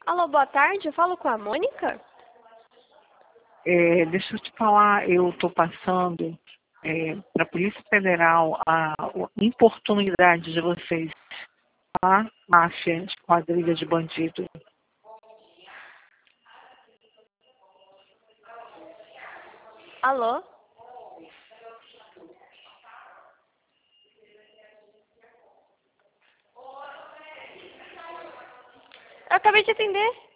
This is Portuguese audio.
Alô, boa tarde, eu falo com a Mônica? Deixa eu te falar, eu estou passando para a Polícia Federal a importunidade de vocês, tá? Máfia, quadrilha de bandidos. Alô? Eu acabei de atender.